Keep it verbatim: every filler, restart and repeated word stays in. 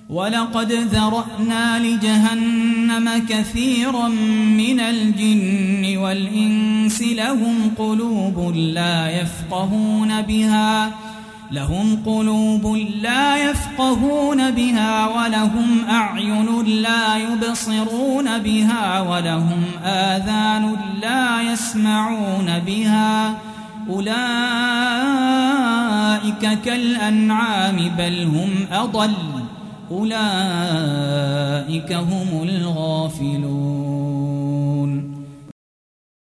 ولقد ذرأنا لجهنم كثيرا من الجن والإنس لهم قلوب لا يفقهون بها لهم قلوب لا يفقهون بها ولهم أعين لا يبصرون بها ولهم آذان لا يسمعون بها أولئك كالأنعام بل هم أضل أولئك هم الغافلون.